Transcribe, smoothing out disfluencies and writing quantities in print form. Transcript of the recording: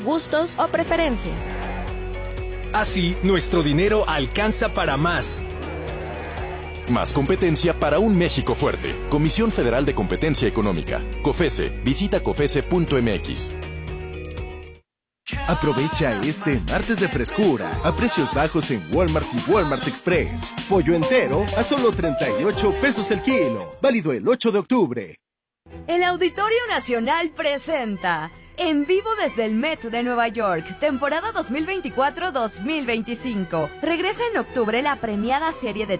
gustos o preferencias. Así, nuestro dinero alcanza para más. Más competencia para un México fuerte. Comisión Federal de Competencia Económica. COFESE. Visita COFESE.mx. Aprovecha este martes de frescura a precios bajos en Walmart y Walmart Express. Pollo entero a solo 38 pesos el kilo. Válido el 8 de octubre. El Auditorio Nacional presenta en vivo desde el Met de Nueva York, temporada 2024-2025. Regresa en octubre la premiada serie de